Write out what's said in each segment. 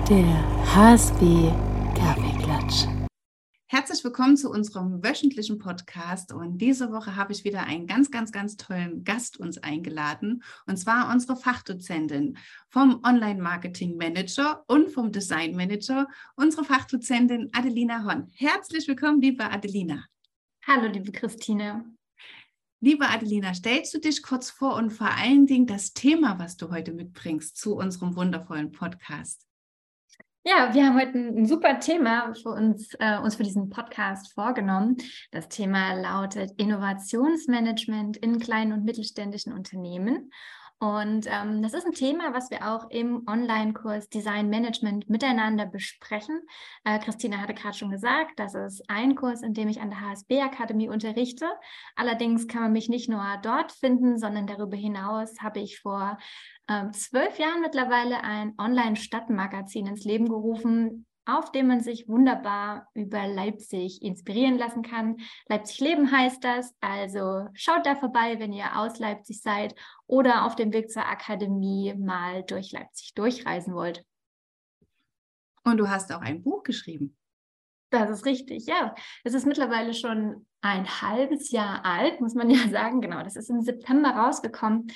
Der HSB Kaffeeklatsch. Herzlich willkommen zu unserem wöchentlichen Podcast und diese Woche habe ich wieder einen ganz tollen Gast uns eingeladen und zwar unsere Fachdozentin vom Online-Marketing-Manager und vom Design-Manager, unsere Fachdozentin Adelina Horn. Herzlich willkommen, liebe Adelina. Hallo, liebe Christine. Liebe Adelina, stellst du dich kurz vor und vor allen Dingen das Thema, was du heute mitbringst zu unserem wundervollen Podcast? Ja, wir haben heute ein super Thema für uns für diesen Podcast vorgenommen. Das Thema lautet Innovationsmanagement in kleinen und mittelständischen Unternehmen. Und das ist ein Thema, was wir auch im Online-Kurs Design Management miteinander besprechen. Christina hatte gerade schon gesagt, das ist ein Kurs, in dem ich an der HSB-Akademie unterrichte. Allerdings kann man mich nicht nur dort finden, sondern darüber hinaus habe ich vor 12 Jahren mittlerweile ein Online-Stadtmagazin ins Leben gerufen, auf dem man sich wunderbar über Leipzig inspirieren lassen kann. Leipzig Leben heißt das, also schaut da vorbei, wenn ihr aus Leipzig seid oder auf dem Weg zur Akademie mal durch Leipzig durchreisen wollt. Und du hast auch ein Buch geschrieben. Das ist richtig, ja. Es ist mittlerweile schon ein halbes Jahr alt, muss man ja sagen. Genau, das ist im September rausgekommen.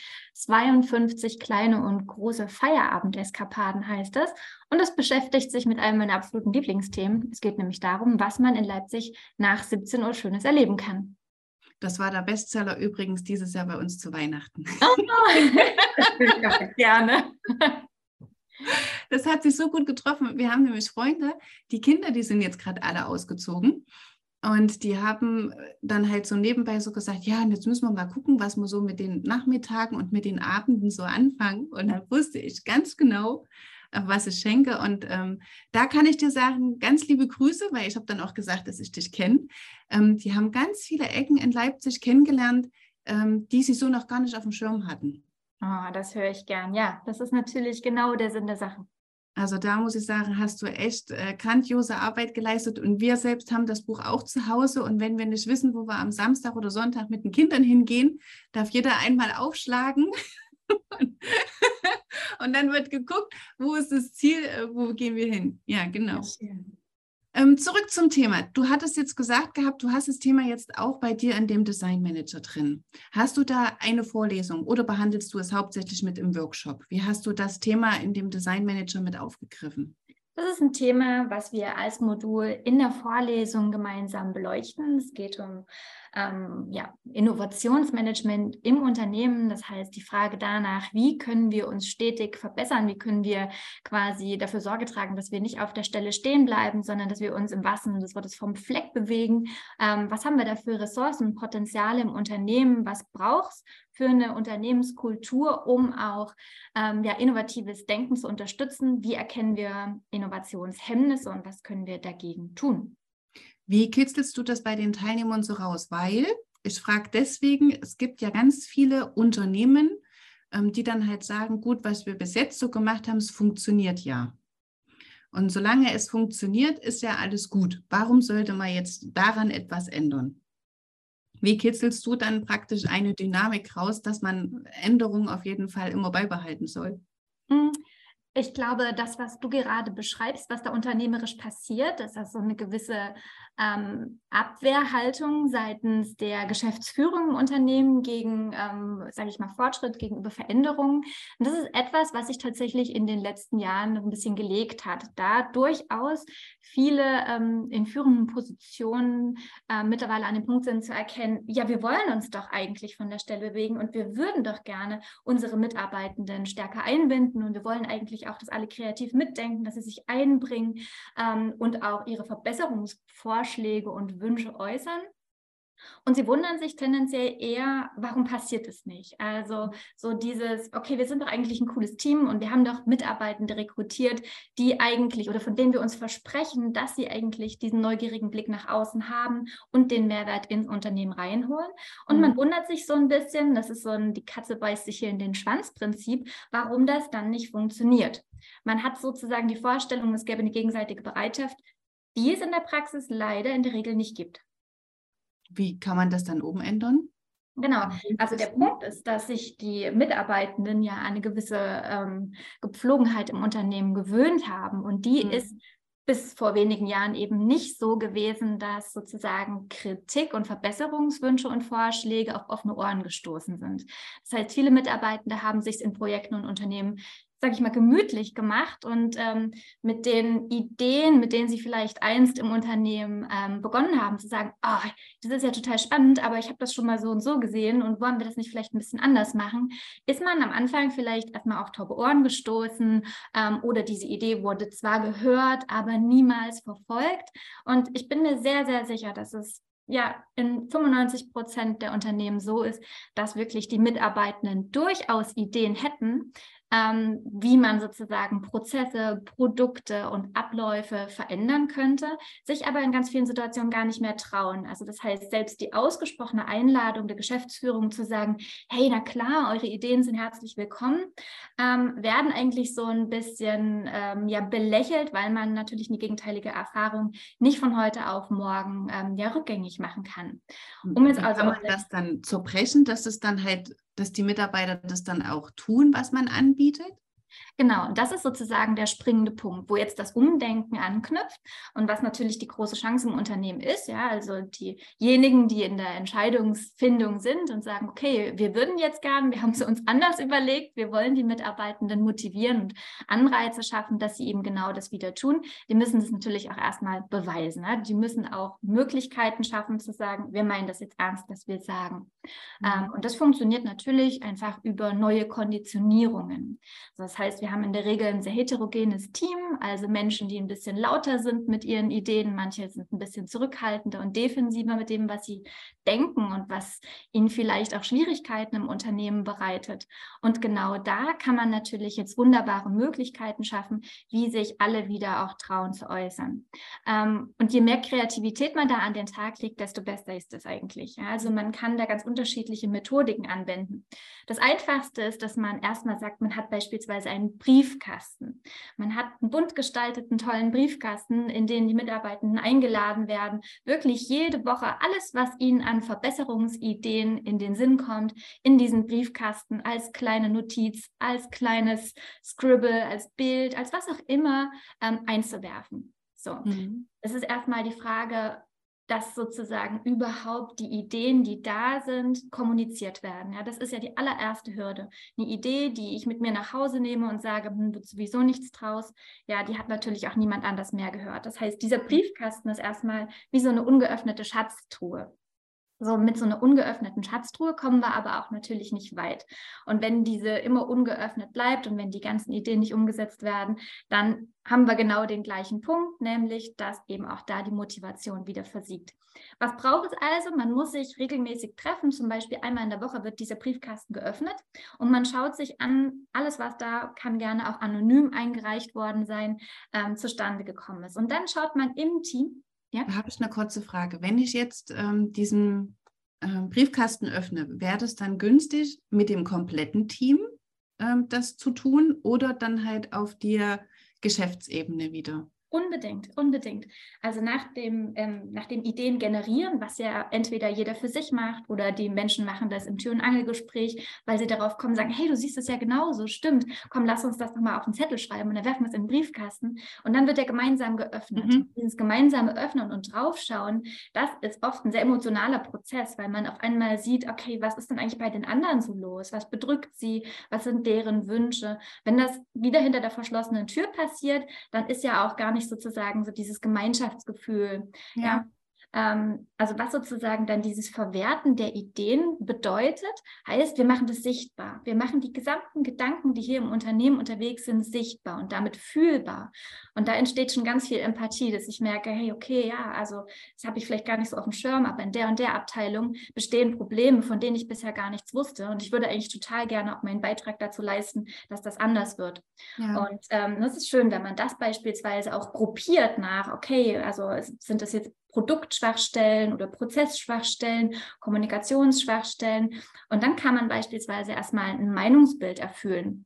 52 kleine und große Feierabendeskapaden heißt es. Und das beschäftigt sich mit einem meiner absoluten Lieblingsthemen. Es geht nämlich darum, was man in Leipzig nach 17 Uhr Schönes erleben kann. Das war der Bestseller übrigens dieses Jahr bei uns zu Weihnachten. Oh, das will ich auch gerne. Das hat sich so gut getroffen. Wir haben nämlich Freunde, die Kinder, die sind jetzt gerade alle ausgezogen und die haben dann halt so nebenbei so gesagt, ja, und jetzt müssen wir mal gucken, was wir so mit den Nachmittagen und mit den Abenden so anfangen. Und dann wusste ich ganz genau, was ich schenke. Und da kann ich dir sagen, ganz liebe Grüße, weil ich habe dann auch gesagt, dass ich dich kenne. Die haben ganz viele Ecken in Leipzig kennengelernt, die sie so noch gar nicht auf dem Schirm hatten. Oh, das höre ich gern. Ja, das ist natürlich genau der Sinn der Sache. Also da muss ich sagen, hast du echt grandiose Arbeit geleistet und wir selbst haben das Buch auch zu Hause und wenn wir nicht wissen, wo wir am Samstag oder Sonntag mit den Kindern hingehen, darf jeder einmal aufschlagen und dann wird geguckt, wo ist das Ziel, wo gehen wir hin. Ja, genau. Zurück zum Thema. Du hattest jetzt gesagt gehabt, du hast das Thema jetzt auch bei dir in dem Design Manager drin. Hast du da eine Vorlesung oder behandelst du es hauptsächlich mit im Workshop? Wie hast du das Thema in dem Design Manager mit aufgegriffen? Das ist ein Thema, was wir als Modul in der Vorlesung gemeinsam beleuchten. Es geht um Innovationsmanagement im Unternehmen. Das heißt, die Frage danach, wie können wir uns stetig verbessern? Wie können wir quasi dafür Sorge tragen, dass wir nicht auf der Stelle stehen bleiben, sondern dass wir uns im wahrsten Sinne des Wortes vom Fleck bewegen? Was haben wir da für Ressourcen und Potenziale im Unternehmen? Was braucht es für eine Unternehmenskultur, um auch innovatives Denken zu unterstützen? Wie erkennen wir Innovationshemmnisse und was können wir dagegen tun? Wie kitzelst du das bei den Teilnehmern so raus? Weil, ich frage deswegen, es gibt ja ganz viele Unternehmen, die dann halt sagen, gut, was wir bis jetzt so gemacht haben, es funktioniert ja. Und solange es funktioniert, ist ja alles gut. Warum sollte man jetzt daran etwas ändern? Wie kitzelst du dann praktisch eine Dynamik raus, dass man Änderungen auf jeden Fall immer beibehalten soll? Ich glaube, das, was du gerade beschreibst, was da unternehmerisch passiert, ist das so eine gewisse Abwehrhaltung seitens der Geschäftsführung im Unternehmen gegen, sage ich mal, Fortschritt gegenüber Veränderungen. Und das ist etwas, was sich tatsächlich in den letzten Jahren ein bisschen gelegt hat, da durchaus viele in führenden Positionen mittlerweile an dem Punkt sind zu erkennen, ja, wir wollen uns doch eigentlich von der Stelle bewegen und wir würden doch gerne unsere Mitarbeitenden stärker einbinden und wir wollen eigentlich auch, dass alle kreativ mitdenken, dass sie sich einbringen und auch ihre Verbesserungsvorschläge und Wünsche äußern. Und sie wundern sich tendenziell eher, warum passiert es nicht? Also so dieses, okay, wir sind doch eigentlich ein cooles Team und wir haben doch Mitarbeitende rekrutiert, die eigentlich oder von denen wir uns versprechen, dass sie eigentlich diesen neugierigen Blick nach außen haben und den Mehrwert ins Unternehmen reinholen. Und man wundert sich so ein bisschen, das ist so ein die Katze beißt sich hier in den Schwanz-Prinzip, warum das dann nicht funktioniert. Man hat sozusagen die Vorstellung, es gäbe eine gegenseitige Bereitschaft, die es in der Praxis leider in der Regel nicht gibt. Wie kann man das dann oben ändern? Genau, also der Punkt ist, dass sich die Mitarbeitenden ja an eine gewisse Gepflogenheit im Unternehmen gewöhnt haben und die ist bis vor wenigen Jahren eben nicht so gewesen, dass sozusagen Kritik und Verbesserungswünsche und Vorschläge auf offene Ohren gestoßen sind. Das heißt, viele Mitarbeitende haben sich in Projekten und Unternehmen, sage ich mal, gemütlich gemacht und mit den Ideen, mit denen sie vielleicht einst im Unternehmen begonnen haben, zu sagen, oh, das ist ja total spannend, aber ich habe das schon mal so und so gesehen und wollen wir das nicht vielleicht ein bisschen anders machen, ist man am Anfang vielleicht erstmal auf taube Ohren gestoßen oder diese Idee wurde zwar gehört, aber niemals verfolgt. Und ich bin mir sehr, sehr sicher, dass es ja in 95% der Unternehmen so ist, dass wirklich die Mitarbeitenden durchaus Ideen hätten, wie man sozusagen Prozesse, Produkte und Abläufe verändern könnte, sich aber in ganz vielen Situationen gar nicht mehr trauen. Also das heißt, selbst die ausgesprochene Einladung der Geschäftsführung zu sagen, hey, na klar, eure Ideen sind herzlich willkommen, werden eigentlich so ein bisschen belächelt, weil man natürlich eine gegenteilige Erfahrung nicht von heute auf morgen rückgängig machen kann. Kann man das dann zerbrechen, dass es dann halt, dass die Mitarbeiter das dann auch tun, was man anbietet? Genau, und das ist sozusagen der springende Punkt, wo jetzt das Umdenken anknüpft und was natürlich die große Chance im Unternehmen ist, ja, also diejenigen, die in der Entscheidungsfindung sind und sagen, okay, wir würden jetzt gern, wir haben es uns anders überlegt, wir wollen die Mitarbeitenden motivieren und Anreize schaffen, dass sie eben genau das wieder tun, die müssen das natürlich auch erstmal beweisen, ja? Die müssen auch Möglichkeiten schaffen zu sagen, wir meinen das jetzt ernst, was wir sagen. Und das funktioniert natürlich einfach über neue Konditionierungen. Das heißt, wir haben in der Regel ein sehr heterogenes Team, also Menschen, die ein bisschen lauter sind mit ihren Ideen, manche sind ein bisschen zurückhaltender und defensiver mit dem, was sie denken und was ihnen vielleicht auch Schwierigkeiten im Unternehmen bereitet. Und genau da kann man natürlich jetzt wunderbare Möglichkeiten schaffen, wie sich alle wieder auch trauen zu äußern. Und je mehr Kreativität man da an den Tag legt, desto besser ist es eigentlich. Ja, also man kann da ganz unterschiedliche Methodiken anwenden. Das Einfachste ist, dass man erstmal sagt, man hat beispielsweise einen Briefkasten. Man hat einen bunt gestalteten, tollen Briefkasten, in den die Mitarbeitenden eingeladen werden, wirklich jede Woche alles, was ihnen an Verbesserungsideen in den Sinn kommt, in diesen Briefkasten als kleine Notiz, als kleines Scribble, als Bild, als was auch immer einzuwerfen. So, es ist erstmal die Frage, dass sozusagen überhaupt die Ideen, die da sind, kommuniziert werden. Ja, das ist ja die allererste Hürde. Eine Idee, die ich mit mir nach Hause nehme und sage, wird sowieso nichts draus, ja, die hat natürlich auch niemand anders mehr gehört. Das heißt, dieser Briefkasten ist erstmal wie so eine ungeöffnete Schatztruhe. So, mit so einer ungeöffneten Schatztruhe kommen wir aber auch natürlich nicht weit. Und wenn diese immer ungeöffnet bleibt und wenn die ganzen Ideen nicht umgesetzt werden, dann haben wir genau den gleichen Punkt, nämlich, dass eben auch da die Motivation wieder versiegt. Was braucht es also? Man muss sich regelmäßig treffen, zum Beispiel einmal in der Woche wird dieser Briefkasten geöffnet und man schaut sich an, alles was da kann gerne auch anonym eingereicht worden sein, zustande gekommen ist. Und dann schaut man im Team. Ja? Da habe ich eine kurze Frage. Wenn ich jetzt diesen Briefkasten öffne, wäre das dann günstig, mit dem kompletten Team das zu tun oder dann halt auf der Geschäftsebene wieder? Unbedingt, unbedingt. Also nach dem Ideen generieren, was ja entweder jeder für sich macht oder die Menschen machen das im Tür- und Angelgespräch, weil sie darauf kommen, sagen, hey, du siehst es ja genauso, stimmt, komm, lass uns das nochmal auf den Zettel schreiben und dann werfen wir es in den Briefkasten und dann wird der gemeinsam geöffnet. Dieses gemeinsame Öffnen und draufschauen, das ist oft ein sehr emotionaler Prozess, weil man auf einmal sieht, okay, was ist denn eigentlich bei den anderen so los? Was bedrückt sie? Was sind deren Wünsche? Wenn das wieder hinter der verschlossenen Tür passiert, dann ist ja auch gar nicht sozusagen so dieses Gemeinschaftsgefühl. Ja. Also was sozusagen dann dieses Verwerten der Ideen bedeutet, heißt, wir machen das sichtbar. Wir machen die gesamten Gedanken, die hier im Unternehmen unterwegs sind, sichtbar und damit fühlbar. Und da entsteht schon ganz viel Empathie, dass ich merke, hey, okay, ja, also das habe ich vielleicht gar nicht so auf dem Schirm, aber in der und der Abteilung bestehen Probleme, von denen ich bisher gar nichts wusste. Und ich würde eigentlich total gerne auch meinen Beitrag dazu leisten, dass das anders wird. Ja. Und das ist schön, wenn man das beispielsweise auch gruppiert nach, okay, also sind das jetzt Produktschwachstellen oder Prozessschwachstellen, Kommunikationsschwachstellen. Und dann kann man beispielsweise erstmal ein Meinungsbild erfüllen.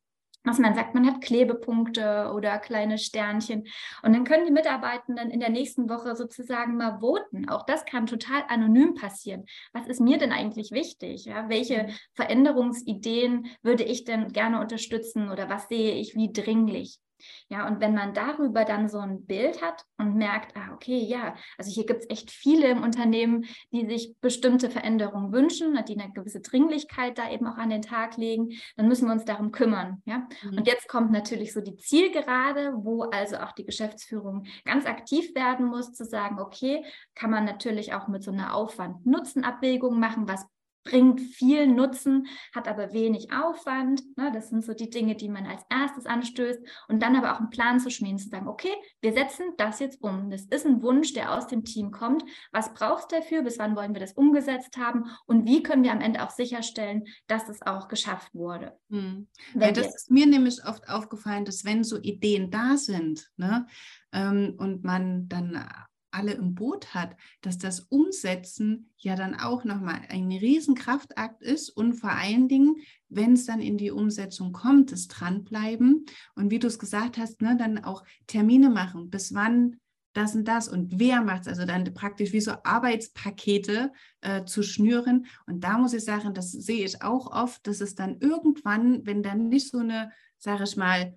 dass man sagt, man hat Klebepunkte oder kleine Sternchen. Und dann können die Mitarbeitenden in der nächsten Woche sozusagen mal voten. Auch das kann total anonym passieren. Was ist mir denn eigentlich wichtig? Ja, welche Veränderungsideen würde ich denn gerne unterstützen oder was sehe ich wie dringlich? Ja, und wenn man darüber dann so ein Bild hat und merkt, okay, ja, also hier gibt es echt viele im Unternehmen, die sich bestimmte Veränderungen wünschen, die eine gewisse Dringlichkeit da eben auch an den Tag legen, dann müssen wir uns darum kümmern. Ja? Und jetzt kommt natürlich so die Zielgerade, wo also auch die Geschäftsführung ganz aktiv werden muss, zu sagen, okay, kann man natürlich auch mit so einer Aufwand-Nutzen-Abwägung machen, was bringt viel Nutzen, hat aber wenig Aufwand. Ne? Das sind so die Dinge, die man als erstes anstößt. Und dann aber auch einen Plan zu schmieden, zu sagen, okay, wir setzen das jetzt um. Das ist ein Wunsch, der aus dem Team kommt. Was brauchst du dafür? Bis wann wollen wir das umgesetzt haben? Und wie können wir am Ende auch sicherstellen, dass das auch geschafft wurde? Weil das ist mir nämlich oft aufgefallen, dass wenn so Ideen da sind, ne, und man dann alle im Boot hat, dass das Umsetzen ja dann auch nochmal ein riesen Kraftakt ist und vor allen Dingen, wenn es dann in die Umsetzung kommt, das Dranbleiben und wie du es gesagt hast, ne, dann auch Termine machen, bis wann das und das und wer macht es, also dann praktisch wie so Arbeitspakete zu schnüren und da muss ich sagen, das sehe ich auch oft, dass es dann irgendwann, wenn dann nicht so eine, sage ich mal,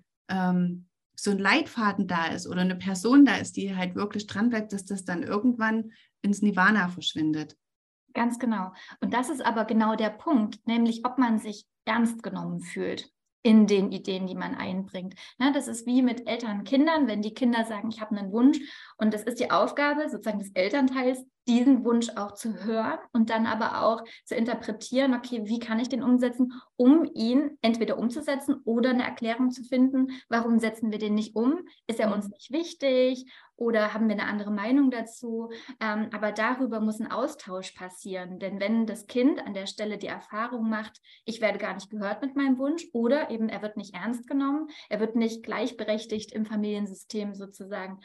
so ein Leitfaden da ist oder eine Person da ist, die halt wirklich dran bleibt, dass das dann irgendwann ins Nirvana verschwindet. Ganz genau. Und das ist aber genau der Punkt, nämlich ob man sich ernst genommen fühlt in den Ideen, die man einbringt. Na, das ist wie mit Eltern und Kindern, wenn die Kinder sagen, ich habe einen Wunsch und das ist die Aufgabe sozusagen des Elternteils, diesen Wunsch auch zu hören und dann aber auch zu interpretieren, okay, wie kann ich den umsetzen, um ihn entweder umzusetzen oder eine Erklärung zu finden, warum setzen wir den nicht um? Ist er uns nicht wichtig oder haben wir eine andere Meinung dazu? Aber darüber muss ein Austausch passieren, denn wenn das Kind an der Stelle die Erfahrung macht, ich werde gar nicht gehört mit meinem Wunsch oder eben er wird nicht ernst genommen, er wird nicht gleichberechtigt im Familiensystem sozusagen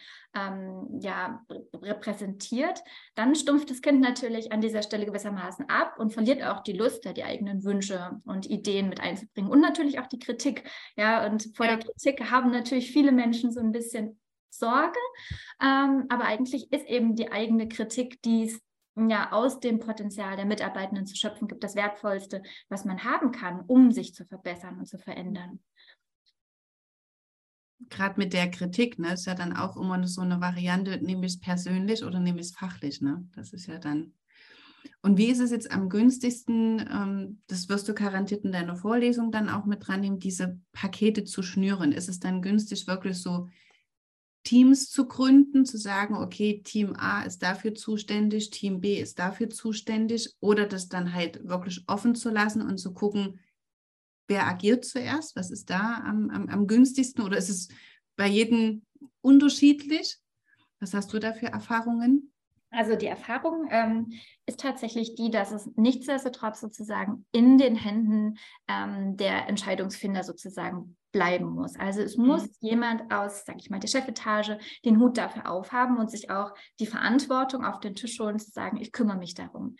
repräsentiert, dann stumpft das Kind natürlich an dieser Stelle gewissermaßen ab und verliert auch die Lust, die eigenen Wünsche und Ideen mit einzubringen und natürlich auch die Kritik. Ja, und vor der Kritik haben natürlich viele Menschen so ein bisschen Sorge, aber eigentlich ist eben die eigene Kritik, die es ja aus dem Potenzial der Mitarbeitenden zu schöpfen gibt, das Wertvollste, was man haben kann, um sich zu verbessern und zu verändern. Gerade mit der Kritik, ne, ist ja dann auch immer so eine Variante, nehme ich es persönlich oder nehme ich es fachlich, ne? Das ist ja dann. Und wie ist es jetzt am günstigsten, das wirst du garantiert in deiner Vorlesung dann auch mit dran nehmen, diese Pakete zu schnüren? Ist es dann günstig, wirklich so Teams zu gründen, zu sagen, okay, Team A ist dafür zuständig, Team B ist dafür zuständig oder das dann halt wirklich offen zu lassen und zu gucken, wer agiert zuerst? Was ist da am günstigsten? Oder ist es bei jedem unterschiedlich? Was hast du da für Erfahrungen? Also die Erfahrung ist tatsächlich die, dass es nichtsdestotrotz sozusagen in den Händen der Entscheidungsfinder sozusagen bleiben muss. Also es muss jemand aus, sage ich mal, der Chefetage den Hut dafür aufhaben und sich auch die Verantwortung auf den Tisch holen, zu sagen, ich kümmere mich darum.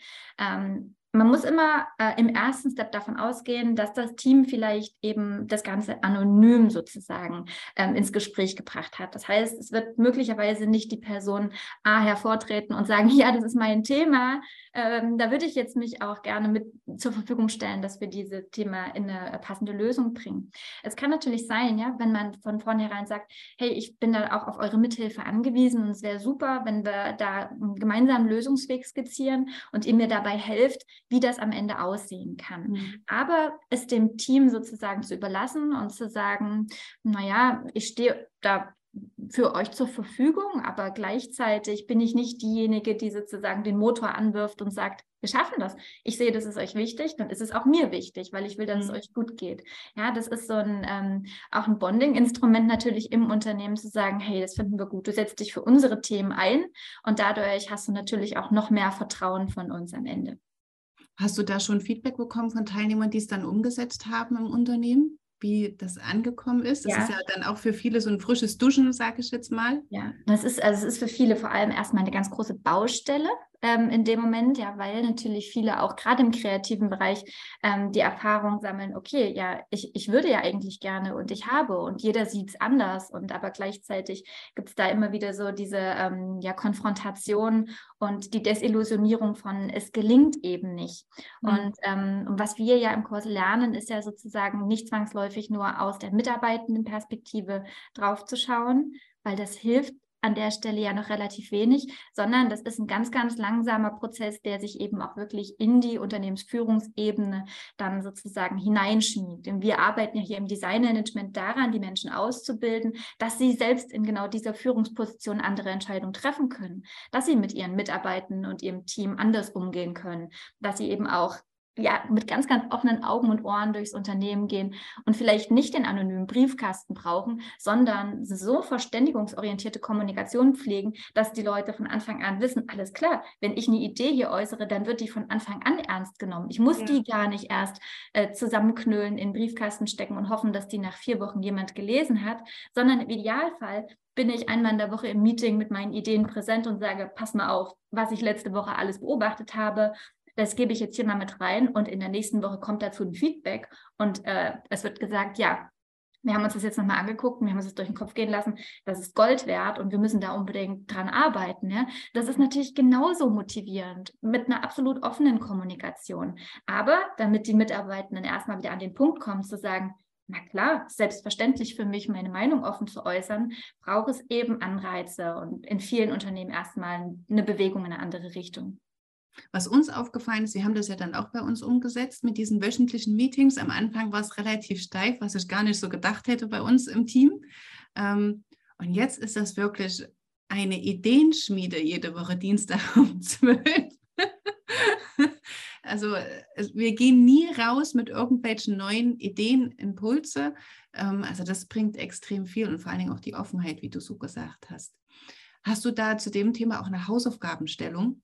Man muss immer im ersten Step davon ausgehen, dass das Team vielleicht eben das Ganze anonym sozusagen ins Gespräch gebracht hat. Das heißt, es wird möglicherweise nicht die Person A hervortreten und sagen, ja, das ist mein Thema. Da würde ich jetzt mich auch gerne mit zur Verfügung stellen, dass wir dieses Thema in eine passende Lösung bringen. Es kann natürlich sein, ja, wenn man von vornherein sagt, hey, ich bin da auch auf eure Mithilfe angewiesen und es wäre super, wenn wir da einen gemeinsamen Lösungsweg skizzieren und ihr mir dabei helft, wie das am Ende aussehen kann. Aber es dem Team sozusagen zu überlassen und zu sagen, naja, ich stehe da für euch zur Verfügung, aber gleichzeitig bin ich nicht diejenige, die sozusagen den Motor anwirft und sagt, wir schaffen das. Ich sehe, das ist euch wichtig, dann ist es auch mir wichtig, weil ich will, dass es euch gut geht. Ja, das ist so ein auch ein Bonding-Instrument natürlich im Unternehmen zu sagen, hey, das finden wir gut, du setzt dich für unsere Themen ein und dadurch hast du natürlich auch noch mehr Vertrauen von uns am Ende. Hast du da schon Feedback bekommen von Teilnehmern, die es dann umgesetzt haben im Unternehmen? Wie das angekommen ist? Das ist ja dann auch für viele so ein frisches Duschen, sage ich jetzt mal. Ja, es ist für viele vor allem erstmal eine ganz große Baustelle, in dem Moment, ja, weil natürlich viele auch gerade im kreativen Bereich die Erfahrung sammeln, okay, ja, ich würde ja eigentlich gerne und ich habe und jeder sieht es anders und aber gleichzeitig gibt es da immer wieder so diese Konfrontation und die Desillusionierung von, es gelingt eben nicht. Und was wir ja im Kurs lernen, ist ja sozusagen nicht zwangsläufig nur aus der mitarbeitenden Perspektive drauf zu schauen, weil das hilft an der Stelle ja noch relativ wenig, sondern das ist ein ganz, ganz langsamer Prozess, der sich eben auch wirklich in die Unternehmensführungsebene dann sozusagen hineinschmiegt. Denn wir arbeiten ja hier im Designmanagement daran, die Menschen auszubilden, dass sie selbst in genau dieser Führungsposition andere Entscheidungen treffen können, dass sie mit ihren Mitarbeitenden und ihrem Team anders umgehen können, dass sie eben auch mit ganz, ganz offenen Augen und Ohren durchs Unternehmen gehen und vielleicht nicht den anonymen Briefkasten brauchen, sondern so verständigungsorientierte Kommunikation pflegen, dass die Leute von Anfang an wissen, alles klar, wenn ich eine Idee hier äußere, dann wird die von Anfang an ernst genommen. Ich muss die gar nicht erst zusammenknüllen, in den Briefkasten stecken und hoffen, dass die nach 4 Wochen jemand gelesen hat, sondern im Idealfall bin ich einmal in der Woche im Meeting mit meinen Ideen präsent und sage, pass mal auf, was ich letzte Woche alles beobachtet habe, das gebe ich jetzt hier mal mit rein und in der nächsten Woche kommt dazu ein Feedback und es wird gesagt, ja, wir haben uns das jetzt nochmal angeguckt, wir haben uns das durch den Kopf gehen lassen, das ist Gold wert und wir müssen da unbedingt dran arbeiten. Ja? Das ist natürlich genauso motivierend mit einer absolut offenen Kommunikation. Aber damit die Mitarbeitenden erstmal wieder an den Punkt kommen, zu sagen, na klar, selbstverständlich für mich, meine Meinung offen zu äußern, braucht es eben Anreize und in vielen Unternehmen erstmal eine Bewegung in eine andere Richtung. Was uns aufgefallen ist, wir haben das ja dann auch bei uns umgesetzt mit diesen wöchentlichen Meetings. Am Anfang war es relativ steif, was ich gar nicht so gedacht hätte bei uns im Team. Und jetzt ist das wirklich eine Ideenschmiede jede Woche Dienstag um 12. Also wir gehen nie raus mit irgendwelchen neuen Ideen, Impulse. Also das bringt extrem viel und vor allen Dingen auch die Offenheit, wie du so gesagt hast. Hast du da zu dem Thema auch eine Hausaufgabenstellung?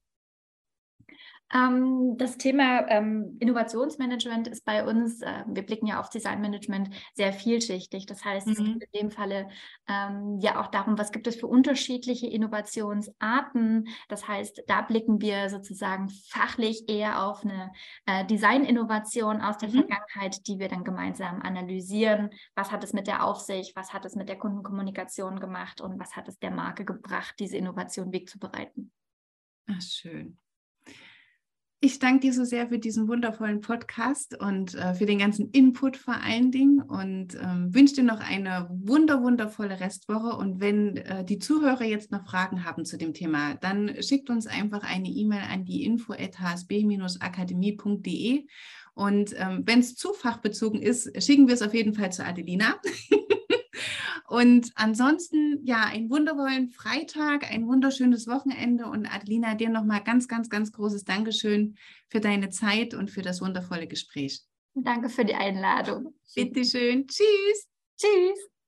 Das Thema Innovationsmanagement ist bei uns, wir blicken ja auf Designmanagement, sehr vielschichtig. Das heißt, es geht in dem Falle ja auch darum, was gibt es für unterschiedliche Innovationsarten. Das heißt, da blicken wir sozusagen fachlich eher auf eine Design-Innovation aus der Vergangenheit, die wir dann gemeinsam analysieren. Was hat es mit der Aufsicht, was hat es mit der Kundenkommunikation gemacht und was hat es der Marke gebracht, diese Innovation wegzubereiten. Ach, schön. Ich danke dir so sehr für diesen wundervollen Podcast und für den ganzen Input vor allen Dingen und wünsche dir noch eine wundervolle Restwoche. Und wenn die Zuhörer jetzt noch Fragen haben zu dem Thema, dann schickt uns einfach eine E-Mail an die info@hsb-akademie.de und wenn es zu fachbezogen ist, schicken wir es auf jeden Fall zu Adelina. Und ansonsten, ja, einen wundervollen Freitag, ein wunderschönes Wochenende und Adelina, dir nochmal ganz großes Dankeschön für deine Zeit und für das wundervolle Gespräch. Danke für die Einladung. Bitteschön. Tschüss. Tschüss.